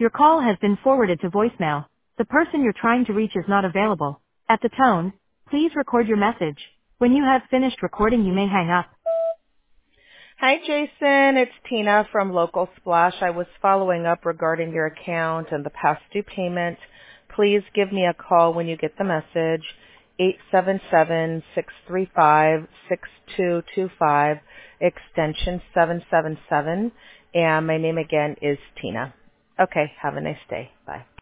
Your call has been forwarded to voicemail. The person you're trying to reach is not available. At the tone, please record your message. When you have finished recording, you may hang up. Hi, Jason. It's Tina from Local Splash. I was following up regarding your account and the past due payment. Please give me a call when you get the message, 877-635-6225, extension 777. And my name again is Tina. Okay, have a nice day. Bye.